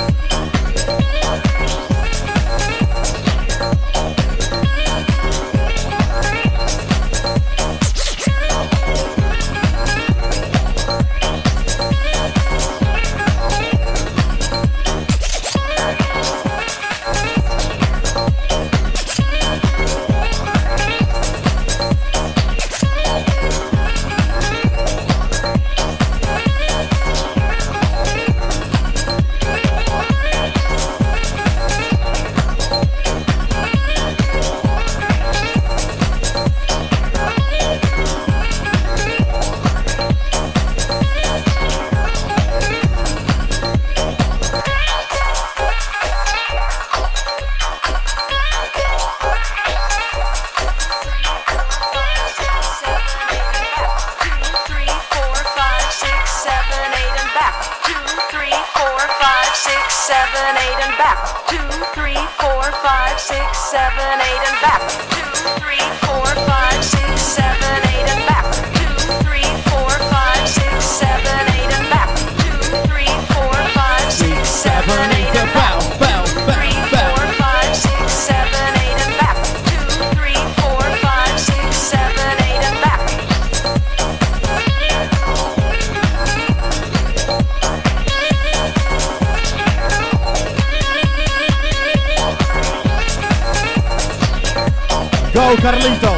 Go Carlito!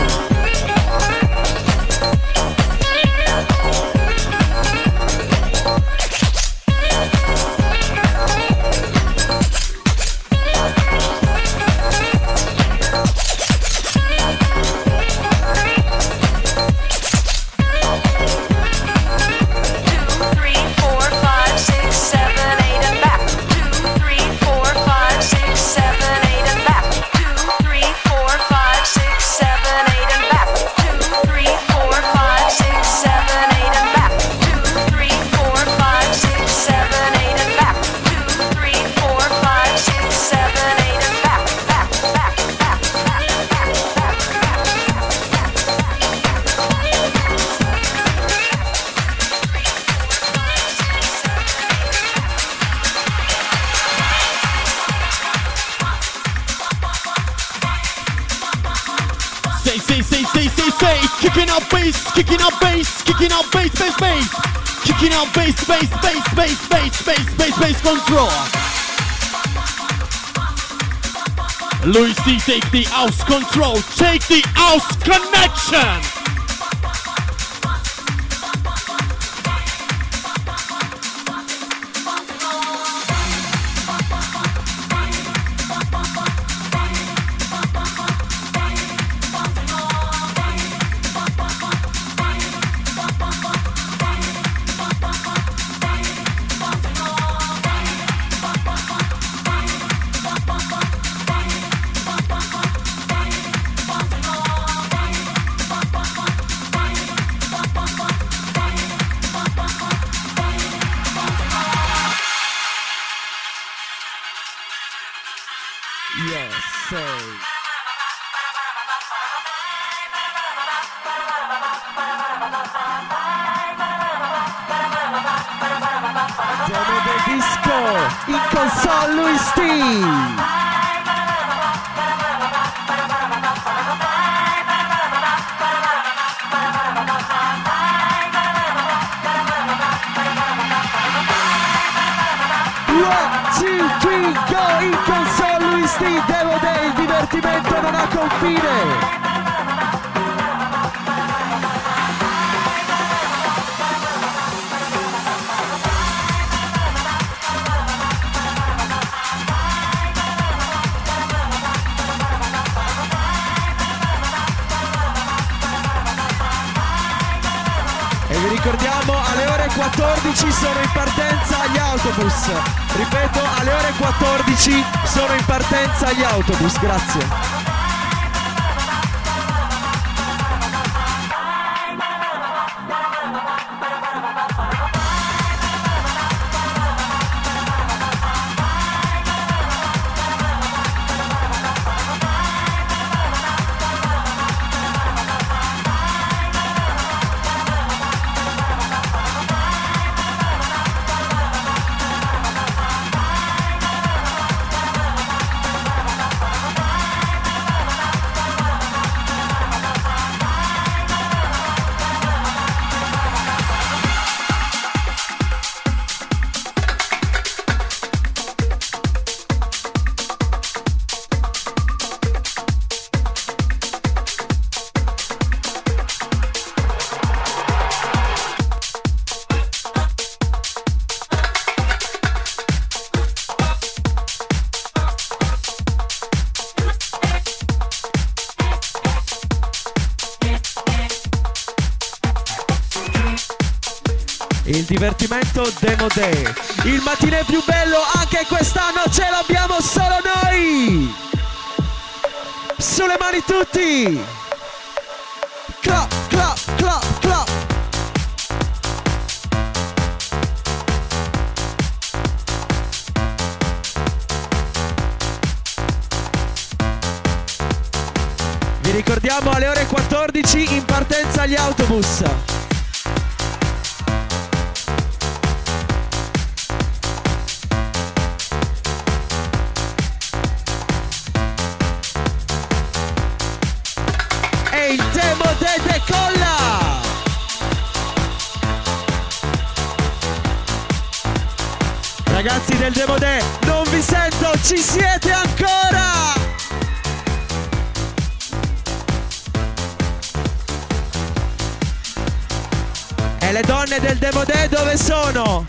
Say, kicking out bass, kicking out bass, kicking out bass, bass, bass, kicking out bass, bass, bass, bass, bass, bass, bass, bass control. Louis C, take the house control, take the house connection. Disco in console Luis T. Go in console Luis T. Devo Day, il divertimento non ha confine. E vi ricordiamo, alle ore 14 sono in partenza gli autobus. Ripeto, alle ore 14 sono in partenza gli autobus, grazie. Il divertimento Demo Day, il mattinè più bello anche quest'anno ce l'abbiamo solo noi. Sulle mani tutti. Clap, clap, clap, clap. Vi ricordiamo alle ore 14 in partenza gli autobus. E il Demo Day decolla! Ragazzi del Demo Day, non vi sento, ci siete ancora? E le donne del Demo Day dove sono?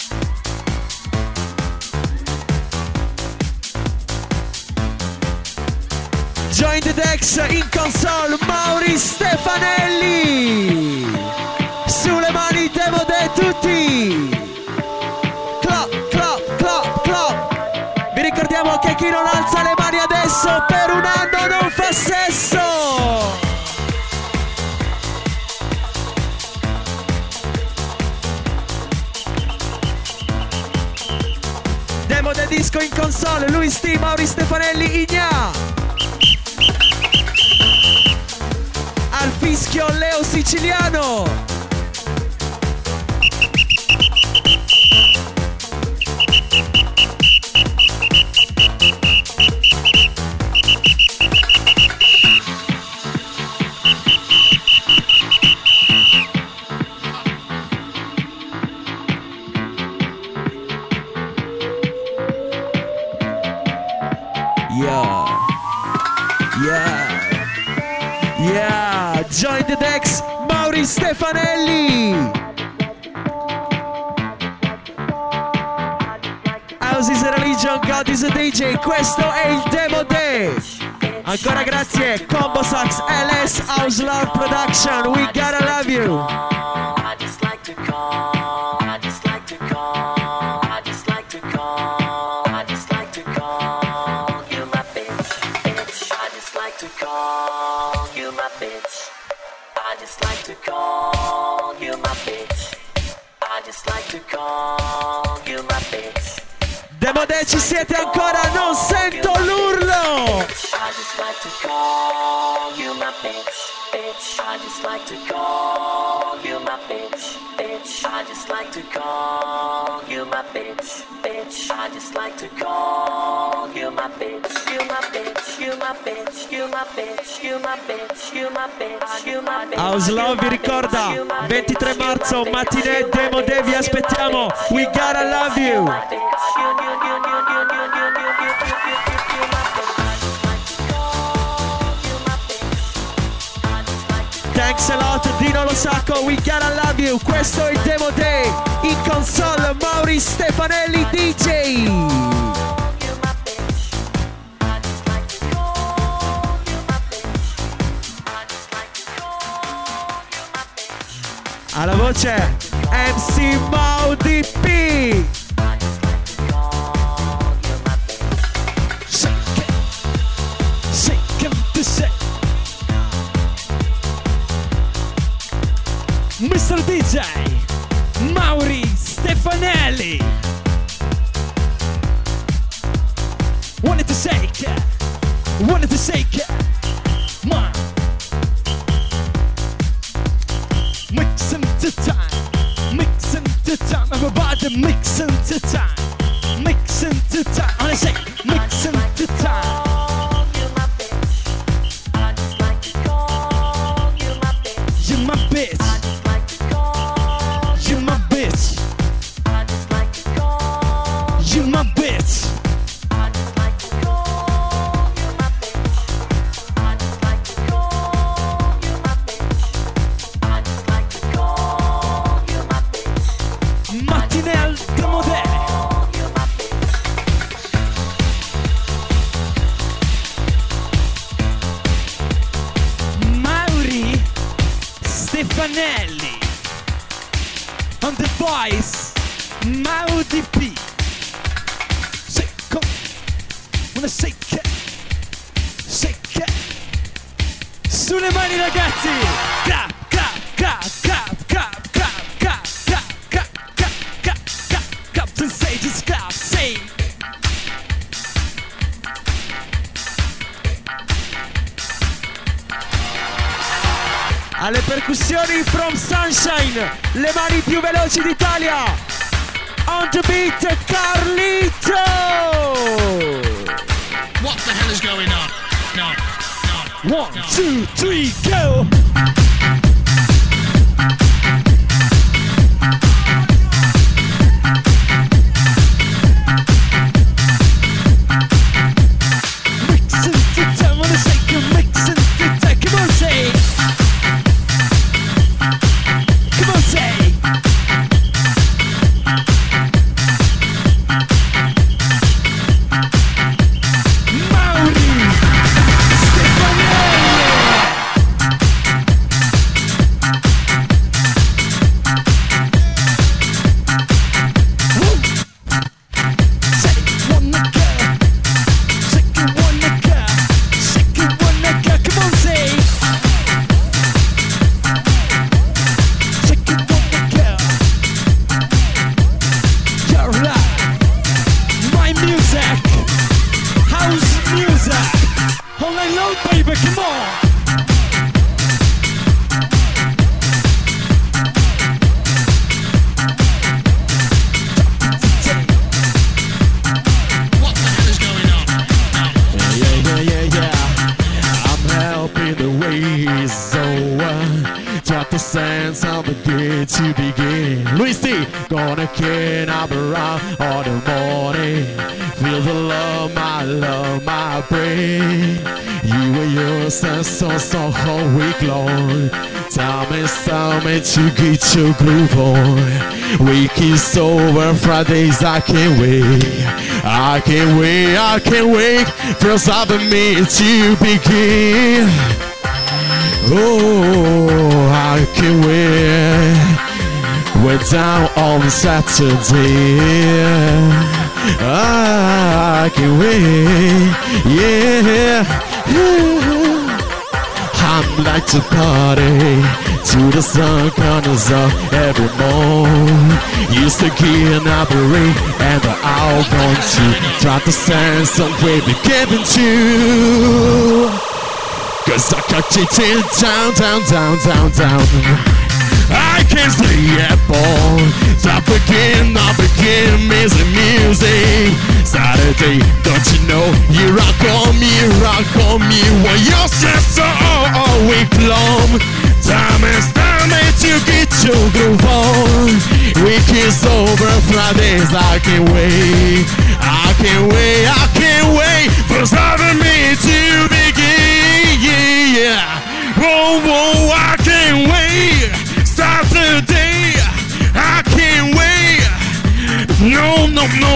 Join the Decks in console, Mauri Stefanelli. Sulle mani Demo Day tutti. Clap, clap, clap, clap. Vi ricordiamo che chi non alza le mani adesso per un anno non fa sesso. Demo Day Disco in console, Luis T, Mauri Stefanelli, Igna. Al fischio Leo Siciliano. Yeah. Yeah. Yeah, join the decks, Mauri Stefanelli. House is a religion, God is a DJ. Questo è il Demo Day. Ancora grazie, Combo Sax, LS House Love Production. We gotta love you. I just like to call. I just like to call. I just like to call. I just like to call you my bitch. I just like to call you my bitch. I just like to call you my bitch. I just like to call you my bitch. Demo Day, ci siete ancora? Non sento l'urlo! I just like to call you my bitch. I just like to call you my bitch, bitch. I just like to call you my bitch, bitch. I just like to call you my bitch, you my bitch, you my bitch, you my bitch, you my bitch, you my bitch, you my bitch. House Love vi ricorda 23 marzo matinee Demo Day, vi aspettiamo. We gotta love you. Thanks a lot Dino Lo Sacco, we gotta love you. Questo è il Demo Day. In console Mauri Stefanelli DJ. Alla voce MC Maudi P. Mr. DJ Mauri Stefanelli. Wanted to shake it, wanted to shake it. Ma mixing the time, mixing the time. Everybody mixing the time, mixing the time. I wanna say mixing the time. You're my bitch. You my bitch. You my bitch. Mattinee al Demo Day. Mauri Stefanelli. On the voice, Maudi P. Shake, wanna shake it, shake it. Sulle mani ragazzi. Clap, clap, clap, clap, clap, clap, clap, clap, clap, clap, clap, clap, clap. To say just clap, say. Alle percussioni from Sunshine, le mani più veloci d'Italia. On the beat, Carlito. What the hell is going on? No. 1, 2, 3, go. Mixing the time, wanna shake it, mixing the time. Come on, say. Come on, say. Mauri Stefanelli. Woo. Say, wanna go. Shake it, wanna go. Shake it, wanna go. Come on, say. Shake it, wanna go. You're right. My music. House music. All night long, baby, come on. What the hell is going on? Yeah. I'm helping the way so drop the sense of the day to begin. Luis D, gonna get up around all the morning. Feel the love, my brain. You and yours are so whole week long. Time to get your groove on. Week is over, Fridays I can't wait. I can't wait for something me to begin. Oh, I can't wait. We're down on Saturday. I can't wait. Yeah. I'm like to party till the sun comes up every morning. Used to get up and I want to try to stand somewhere we getting to. Cause I got you till down. I can't stay at home. Stop again, missing music. Saturday, don't you know you rock on me when you're stressed all week long. Time to get your groove on. Week is over, Fridays, I can't wait for Saturday to begin. Yeah. Whoa, I can't wait. Saturday, I can't wait. No.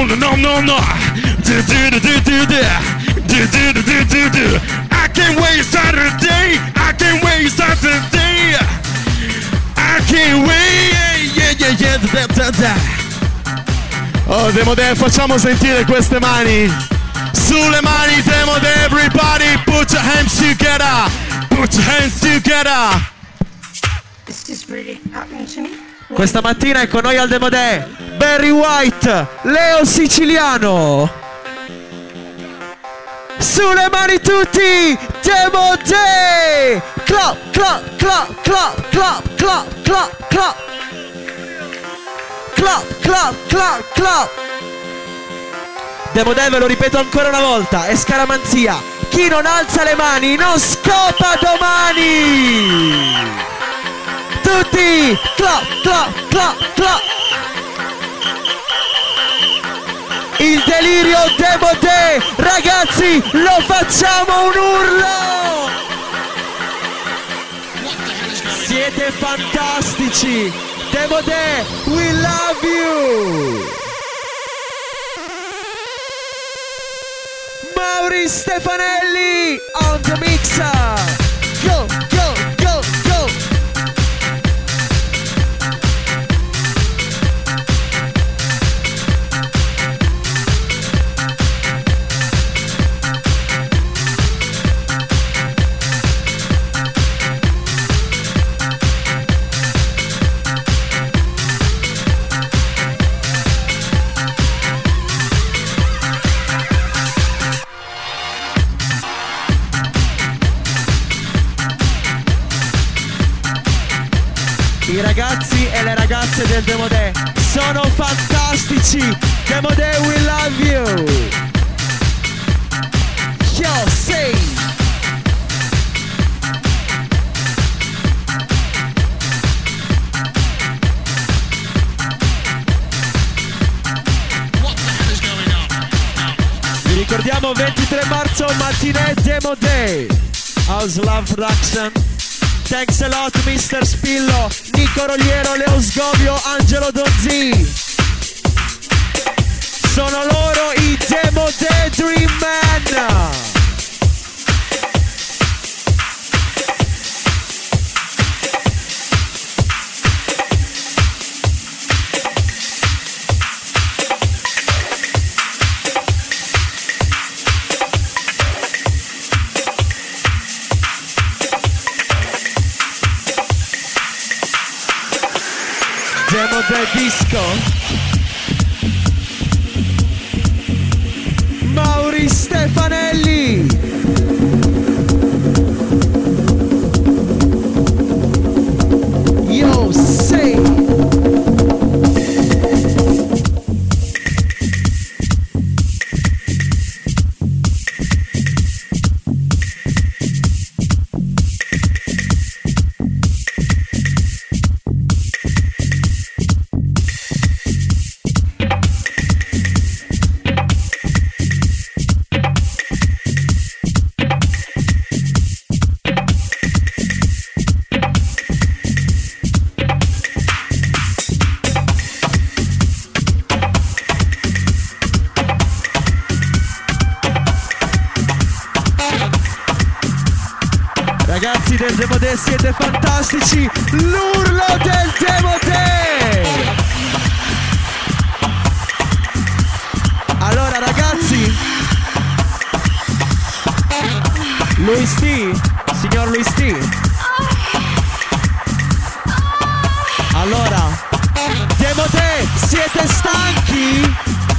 I can't wait Saturday. I can't wait Saturday. I can't wait. Yeah. Oh, Demodè, facciamo sentire queste mani. Sulle mani, Demodè, everybody, put your hands together. Put your hands together. This is really happening to me. Questa mattina è con noi al Demodè Barry White, Leo Siciliano. Sulle mani tutti, Demodè. Clap, clap, clap, clap, clap, clap, clap, clap. Clap, clap, clap, clap. Demodè, ve lo ripeto ancora una volta, è scaramanzia. Chi non alza le mani non scopa domani. Tutti, clap, clap, clap, clap. Il delirio Demodè, ragazzi, lo facciamo un urlo. Siete fantastici. Demodè, we love you. Mauri Stefanelli on the mixer. Go, go, go, go. I ragazzi e le ragazze del Demodè sono fantastici. Demodè, we love you. Yo, say. Vi ricordiamo 23 marzo, mattinè Demodè. House Love Production. Thanks a lot Mr. Spillo, Nico Rogliero, Leo Sgovio, Angelo Donzi. Sono loro i Demodè Dream Man. Demodè Disco. Mauri Stefanelli. Yo, say. Ragazzi del Demodè, siete fantastici. L'urlo del Demodè. Allora ragazzi, Luis T, signor Luis T. Allora, Demodè, siete stanchi?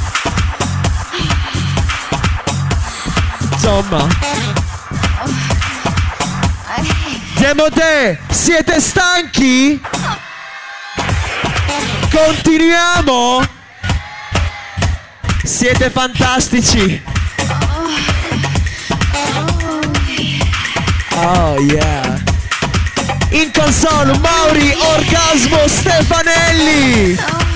Insomma, Demodè, siete stanchi? Continuiamo. Siete fantastici. Oh yeah. In console Mauri Orgasmo Stefanelli.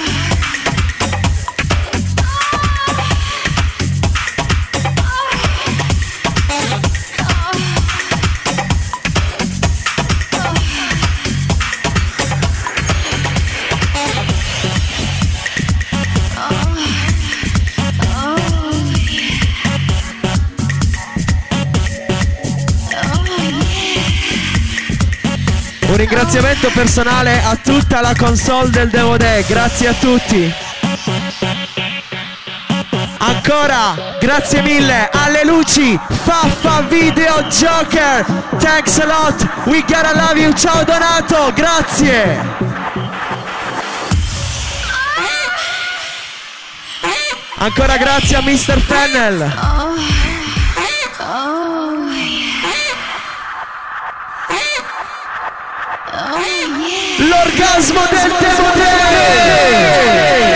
Un ringraziamento personale a tutta la console del Demo Day, grazie a tutti. Ancora, grazie mille alle luci, Faffa Video Joker, thanks a lot, we gotta love you, ciao Donato, grazie. Ancora grazie a Mr. Fennel. L'orgasmo del Demo Day!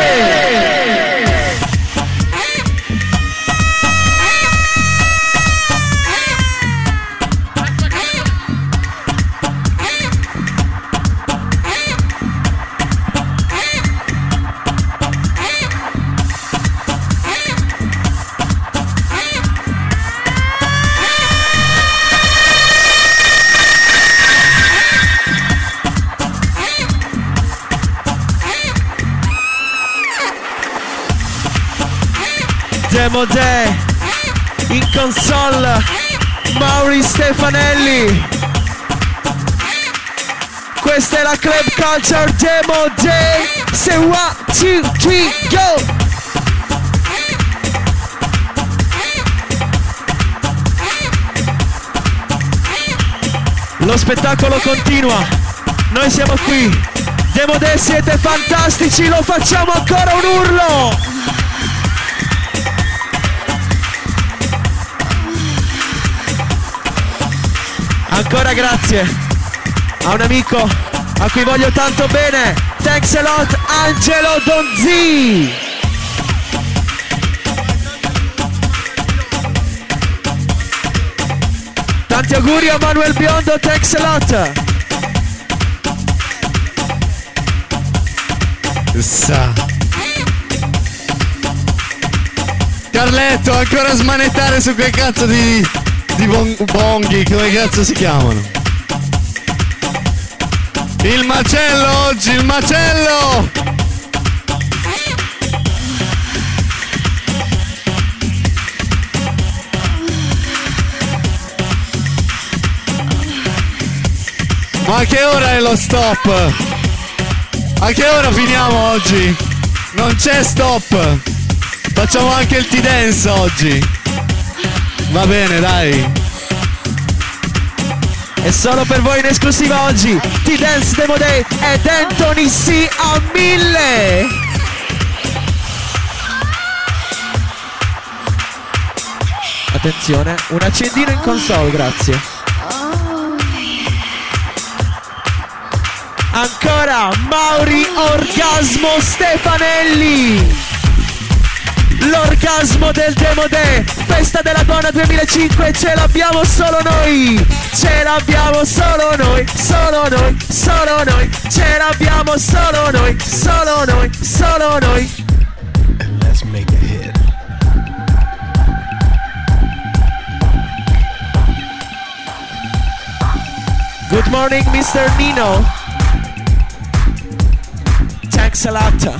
Demo Day in console Mauri Stefanelli. Questa è la Club Culture Demo Day. Say 1, 2, 3, go! Lo spettacolo continua. Noi siamo qui. Demo Day, siete fantastici. Lo facciamo ancora un urlo. Ancora grazie a un amico a cui voglio tanto bene. Thanks a lot, Angelo Donzi. Tanti auguri a Manuel Biondo, thanks a lot. Carletto, ancora smanettare su quel cazzo di bonghi, come cazzo si chiamano? Il macello oggi, il macello! Ma a che ora è lo stop? A che ora finiamo oggi? Non c'è stop! Facciamo anche il T-Dance oggi! Va bene, dai. E solo per voi in esclusiva oggi T-Dance Demo Day ed Anthony C a 1000. Attenzione, un accendino in console, grazie. Ancora Mauri Orgasmo Stefanelli. L'orgasmo del Demo Day, festa della donna 2005, ce l'abbiamo solo noi, ce l'abbiamo solo noi, solo noi, solo noi, ce l'abbiamo solo noi, solo noi, solo noi. And let's make a hit. Good morning, Mr. Nino. Thanks a lot.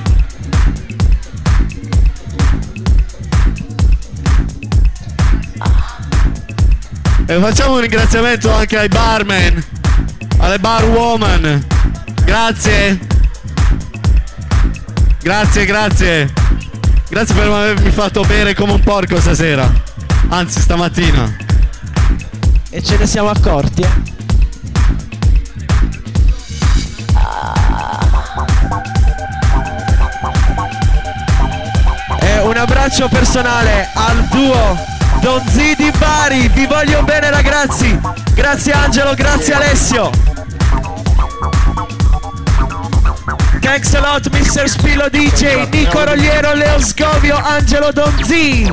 E facciamo un ringraziamento anche ai barman, alle barwoman. Grazie. Grazie, grazie. Grazie per avermi fatto bere come un porco stasera. Anzi, stamattina. E ce ne siamo accorti, E un abbraccio personale al duo Donzi di Bari, vi voglio bene ragazzi. Grazie Angelo, grazie Alessio. Thanks a lot Mr. Spillo DJ, Nico Rogliero, Leo Scovio, Angelo Donzi.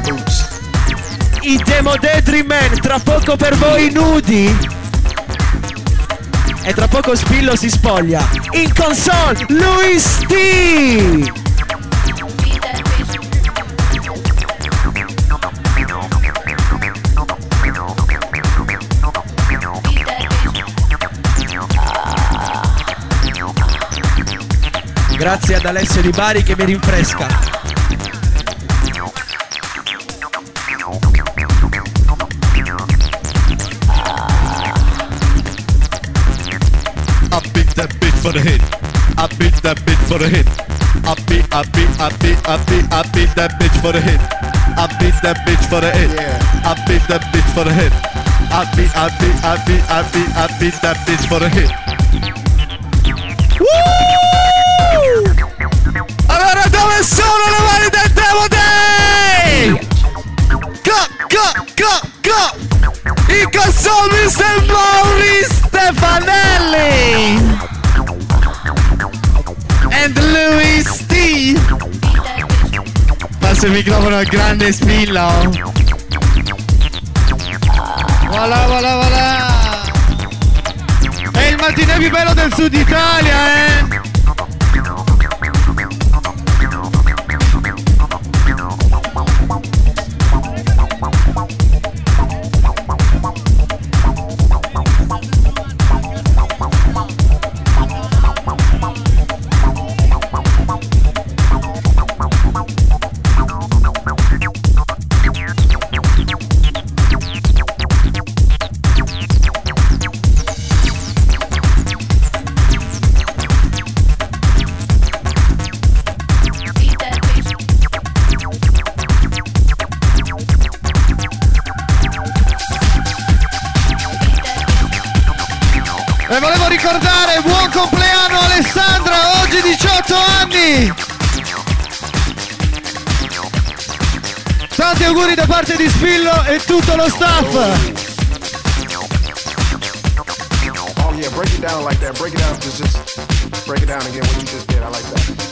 I Demo Day Dream Man, tra poco per voi nudi. E tra poco Spillo si spoglia. In console Luis T. Grazie ad Alessio Di Bari che mi rinfresca. I beat that bitch for the hit. I beat that bitch for the hit. I beat that bitch for the hit. I beat that bitch for the hit. I beat that bitch for the hit. I beat that bitch for the hit. Woo! Allora dove sono le mani del Demo Day? Go! In console Mr. Mauri Stefanelli and Luis T. Passa il microfono al grande Spillo. Voilà. È il mattinè più bello del Sud Italia, E volevo ricordare buon compleanno Alessandra, oggi 18 anni. Tanti auguri da parte di Spillo e tutto lo staff. Oh yeah, break it down like that. Break it down. Just break it down again what you just did. I like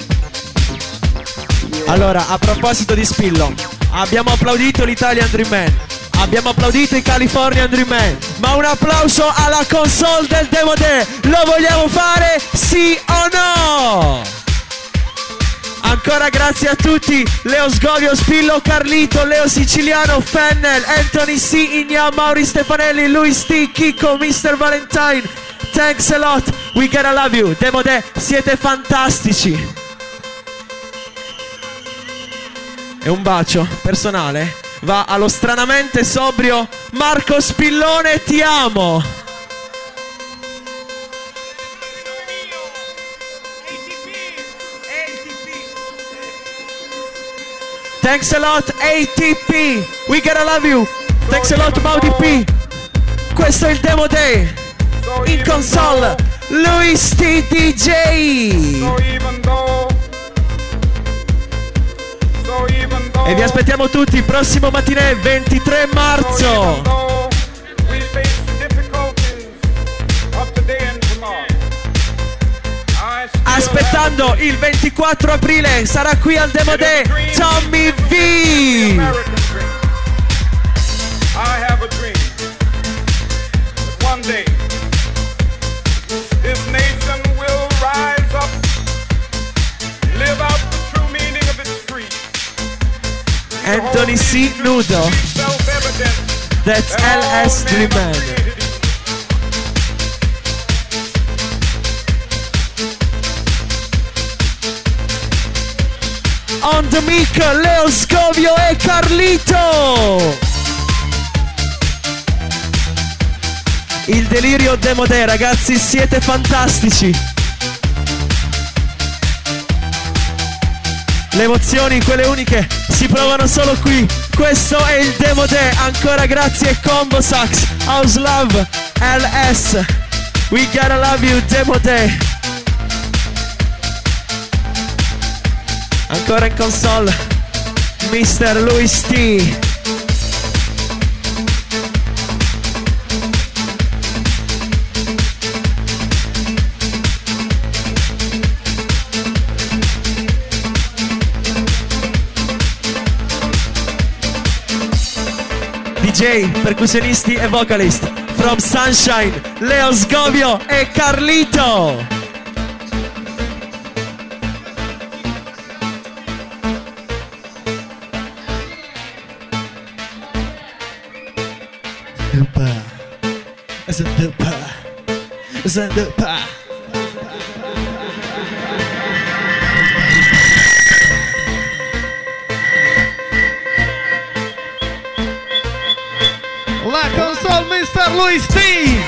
that. Yeah. Allora, a proposito di Spillo, abbiamo applaudito l'Italian Dream Man, abbiamo applaudito i Californian Dream Man, ma un applauso alla console del Demo Day, lo vogliamo fare sì o no? Ancora grazie a tutti, Leo Sgovio, Spillo, Carlito, Leo Siciliano, Fennel, Anthony C, Igna, Mauri Stefanelli, Luis T, Kiko, Mr. Valentine. Thanks a lot, we gotta love you. Demo Day, siete fantastici. E un bacio personale va allo stranamente sobrio Marco Spillone, ti amo. Thanks a lot ATP, we gotta love you. Thanks a lot Maudi P. Questo è il Demo Day. In console Luis T DJ. E vi aspettiamo tutti prossimo mattinè 23 marzo. Aspettando il 24 aprile sarà qui al Demo Day Tommy V. I have a dream that one day this nation will rise up, live out the true meaning of its creed. Anthony C. Nudo. That's LS Dream Man. On the mic, Leo Scovio e Carlito. Il delirio Demo Day, ragazzi, siete fantastici. Le emozioni, quelle uniche, si provano solo qui. Questo è il Demo Day. Ancora grazie Combo Sax, House Love, LS. We gotta love you, Demo Day. Ancora in console Mr. Luis T. DJ, percussionisti e vocalist. From Sunshine, Leo Sgovio e Carlito. La console Mr. Luis T.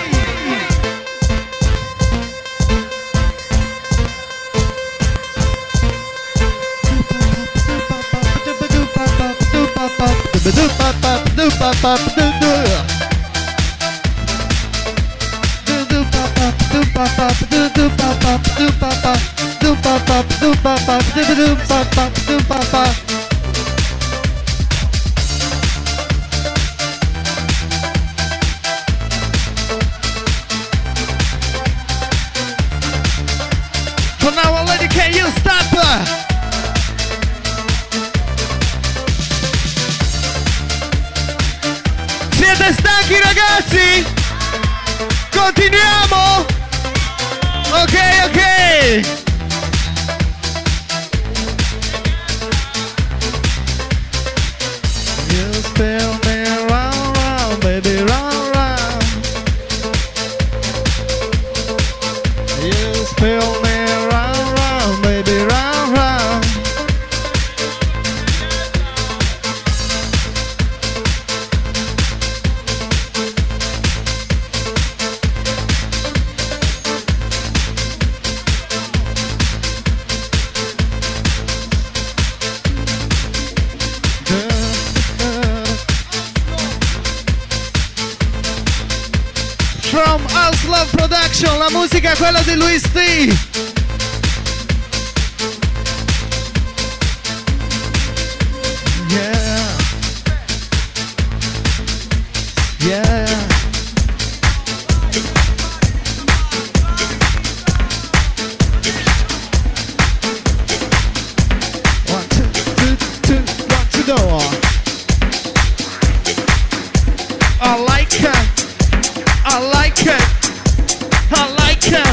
So now, lady, can you stop? Siete stanchi, ragazzi? Continuiamo? Ok, ok. You spin me round, round, baby, round, round. You spin me round, round, baby, round, round. From House Love Production, la musica è quella di Luis T. Yeah. Yeah. One, two, go. I like it. I like it. I like it.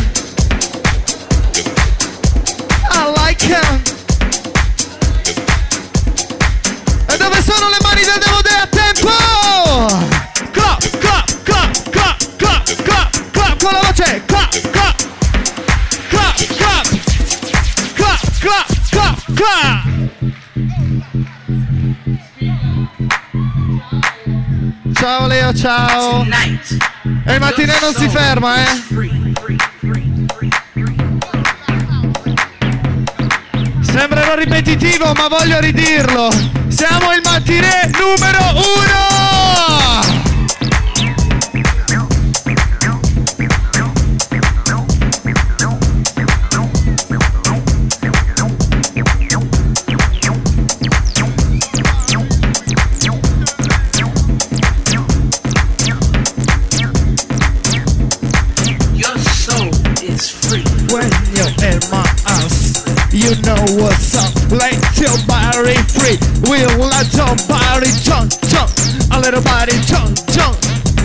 I like it. E dove sono le mani del Devo Day a tempo? Clap, clap, clap, clap, clap, clap, clap con la voce. Clap, clap, clap, clap, clap, clap, clap, clap. Ciao Leo, ciao. E il mattinè non si ferma, eh? Sembrerò ripetitivo, ma voglio ridirlo. Siamo il mattinè numero 1! When you're in my house, you know what's up. Let your body free. We'll let your body jump, jump. A little body jump, jump.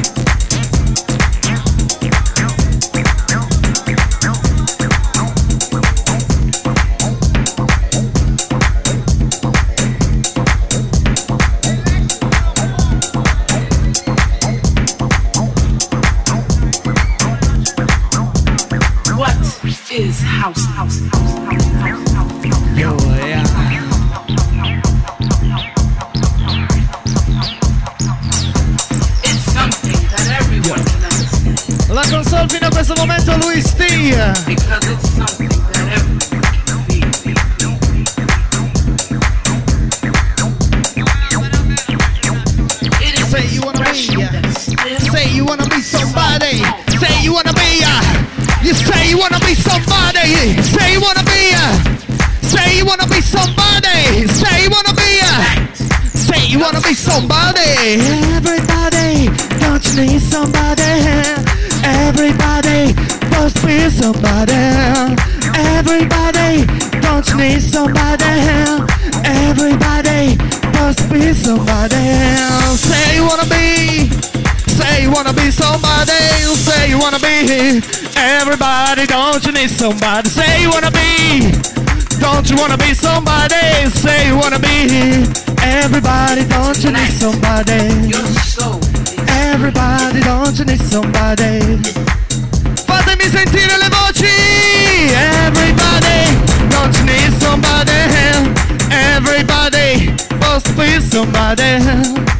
Is house, house, house, house, house, house, house. Yo, yeah. It's something that everyone can understand. La console fino a questo momento Luis T. Because it's something that everyone can feel. It is Say you wanna be, say you wanna be somebody. Say you wanna be, you say you wanna be somebody. Say you wanna be, say you wanna be somebody. Say you wanna be, say you wanna be somebody. Everybody, don't you need somebody? Everybody must be somebody. Everybody, don't you need somebody? Everybody must be somebody. Say you wanna be. Say you wanna be somebody. Say you wanna be everybody. Don't you need somebody? Say you wanna be. Don't you wanna be somebody? Say you wanna be everybody. Don't you need somebody? Everybody, don't you need somebody? Fatemi sentire le voci. Everybody, don't you need somebody? Everybody must be somebody.